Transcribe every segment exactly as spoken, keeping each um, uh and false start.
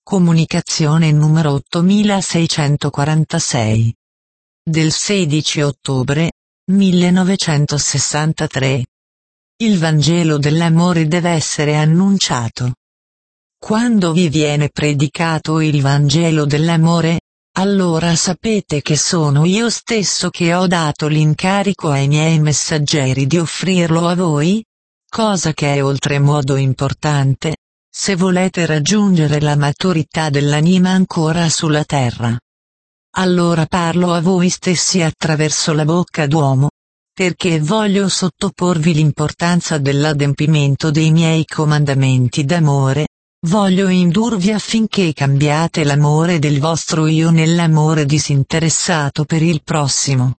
Comunicazione numero ottomilaseicentoquarantasei. Del sedici ottobre millenovecentosessantatré. Il Vangelo dell'amore deve essere annunciato. Quando vi viene predicato il Vangelo dell'amore, allora sapete che sono io stesso che ho dato l'incarico ai miei messaggeri di offrirlo a voi, cosa che è oltremodo importante, se volete raggiungere la maturità dell'anima ancora sulla terra. Allora parlo a voi stessi attraverso la bocca d'uomo, perché voglio sottoporvi l'importanza dell'adempimento dei miei comandamenti d'amore, voglio indurvi affinché cambiate l'amore del vostro io nell'amore disinteressato per il prossimo.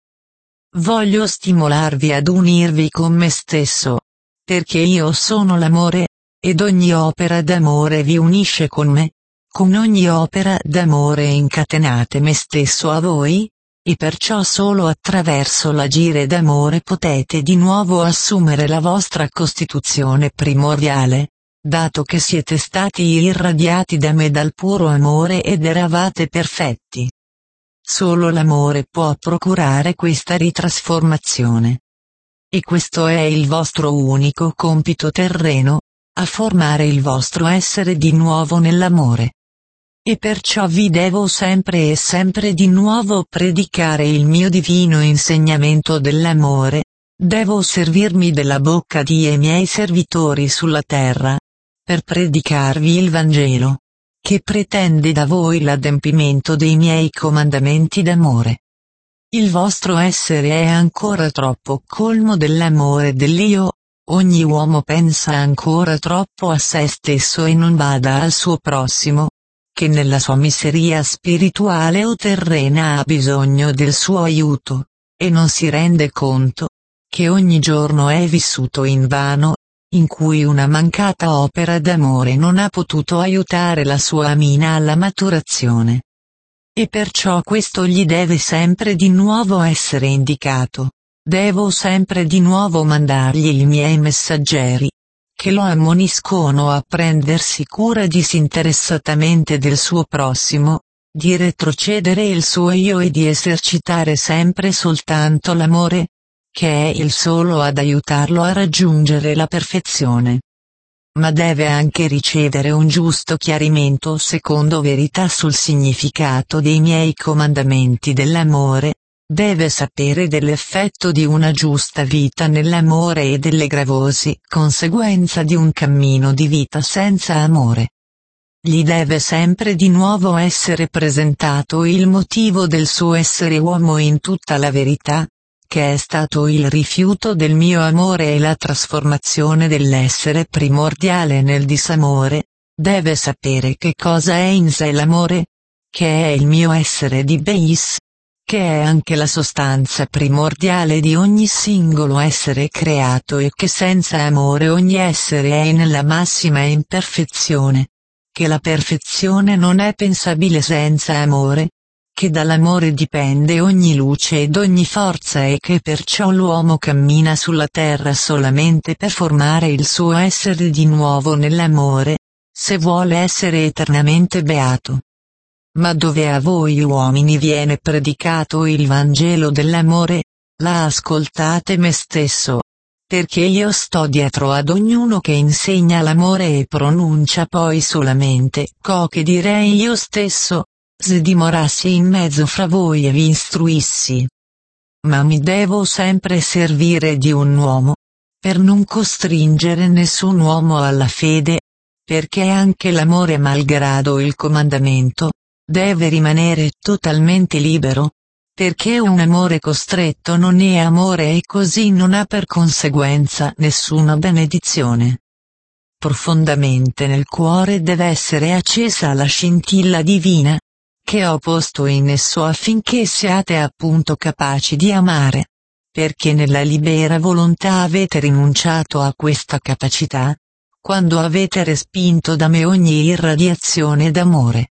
Voglio stimolarvi ad unirvi con me stesso, perché io sono l'amore, ed ogni opera d'amore vi unisce con me. Con ogni opera d'amore incatenate me stesso a voi, e perciò solo attraverso l'agire d'amore potete di nuovo assumere la vostra costituzione primordiale, dato che siete stati irradiati da me dal puro amore ed eravate perfetti. Solo l'amore può procurare questa ritrasformazione. E questo è il vostro unico compito terreno, a formare il vostro essere di nuovo nell'amore. E perciò vi devo sempre e sempre di nuovo predicare il mio divino insegnamento dell'amore, devo servirmi della bocca di miei servitori sulla terra, per predicarvi il Vangelo, che pretende da voi l'adempimento dei miei comandamenti d'amore. Il vostro essere è ancora troppo colmo dell'amore dell'io. Ogni uomo pensa ancora troppo a se stesso e non bada al suo prossimo, che nella sua miseria spirituale o terrena ha bisogno del suo aiuto, e non si rende conto che ogni giorno è vissuto invano, in cui una mancata opera d'amore non ha potuto aiutare la sua anima alla maturazione. E perciò questo gli deve sempre di nuovo essere indicato. Devo sempre di nuovo mandargli i miei messaggeri, che lo ammoniscono a prendersi cura disinteressatamente del suo prossimo, di retrocedere il suo io e di esercitare sempre soltanto l'amore, che è il solo ad aiutarlo a raggiungere la perfezione. Ma deve anche ricevere un giusto chiarimento secondo verità sul significato dei miei comandamenti dell'amore. Deve sapere dell'effetto di una giusta vita nell'amore e delle gravose conseguenze di un cammino di vita senza amore. Gli deve sempre di nuovo essere presentato il motivo del suo essere uomo in tutta la verità, che è stato il rifiuto del mio amore e la trasformazione dell'essere primordiale nel disamore. Deve sapere che cosa è in sé l'amore, che è il mio essere di Beis, che è anche la sostanza primordiale di ogni singolo essere creato e che senza amore ogni essere è nella massima imperfezione, che la perfezione non è pensabile senza amore, che dall'amore dipende ogni luce ed ogni forza e che perciò l'uomo cammina sulla terra solamente per formare il suo essere di nuovo nell'amore, se vuole essere eternamente beato. Ma dove a voi uomini viene predicato il Vangelo dell'amore, la ascoltate me stesso, perché io sto dietro ad ognuno che insegna l'amore e pronuncia poi solamente ciò che direi io stesso, se dimorassi in mezzo fra voi e vi istruissi. Ma mi devo sempre servire di un uomo, per non costringere nessun uomo alla fede, perché anche l'amore malgrado il comandamento, deve rimanere totalmente libero, perché un amore costretto non è amore e così non ha per conseguenza nessuna benedizione. Profondamente nel cuore deve essere accesa la scintilla divina, che ho posto in esso affinché siate appunto capaci di amare, perché nella libera volontà avete rinunciato a questa capacità, quando avete respinto da me ogni irradiazione d'amore.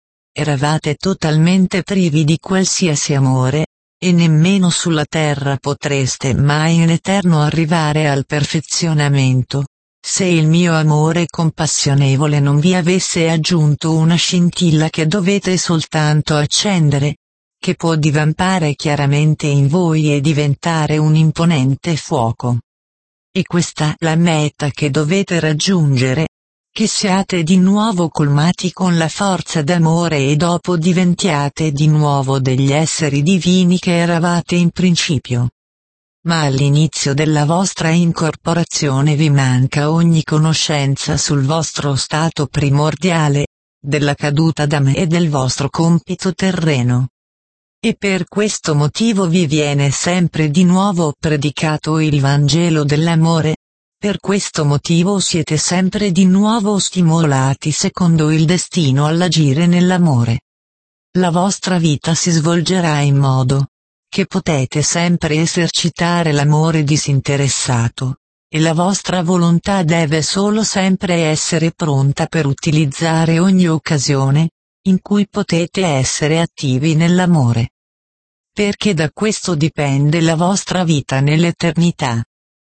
Eravate totalmente privi di qualsiasi amore, e nemmeno sulla terra potreste mai in eterno arrivare al perfezionamento, se il mio amore compassionevole non vi avesse aggiunto una scintilla che dovete soltanto accendere, che può divampare chiaramente in voi e diventare un imponente fuoco. E questa la meta che dovete raggiungere, che siate di nuovo colmati con la forza d'amore e dopo diventiate di nuovo degli esseri divini che eravate in principio. Ma all'inizio della vostra incorporazione vi manca ogni conoscenza sul vostro stato primordiale, della caduta da me e del vostro compito terreno. E per questo motivo vi viene sempre di nuovo predicato il Vangelo dell'amore, per questo motivo siete sempre di nuovo stimolati secondo il destino all'agire nell'amore. La vostra vita si svolgerà in modo che potete sempre esercitare l'amore disinteressato, e la vostra volontà deve solo sempre essere pronta per utilizzare ogni occasione, in cui potete essere attivi nell'amore. Perché da questo dipende la vostra vita nell'eternità.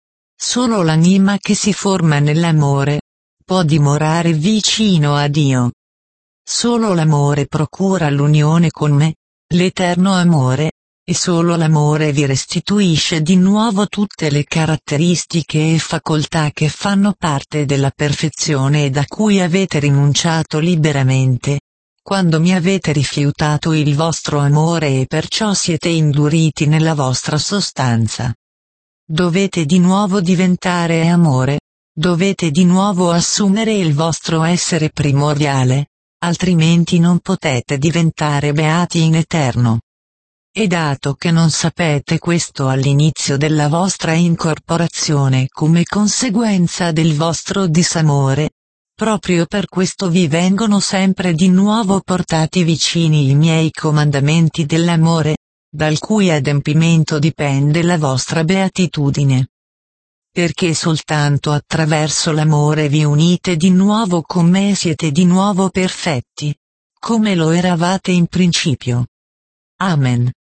Solo l'anima che si forma nell'amore può dimorare vicino a Dio. Solo l'amore procura l'unione con me, l'eterno amore, e solo l'amore vi restituisce di nuovo tutte le caratteristiche e facoltà che fanno parte della perfezione e da cui avete rinunciato liberamente, quando mi avete rifiutato il vostro amore e perciò siete induriti nella vostra sostanza. Dovete di nuovo diventare amore, dovete di nuovo assumere il vostro essere primordiale, altrimenti non potete diventare beati in eterno. E dato che non sapete questo all'inizio della vostra incorporazione come conseguenza del vostro disamore, proprio per questo vi vengono sempre di nuovo portati vicini i miei comandamenti dell'amore, dal cui adempimento dipende la vostra beatitudine. Perché soltanto attraverso l'amore vi unite di nuovo con me e siete di nuovo perfetti, come lo eravate in principio. Amen.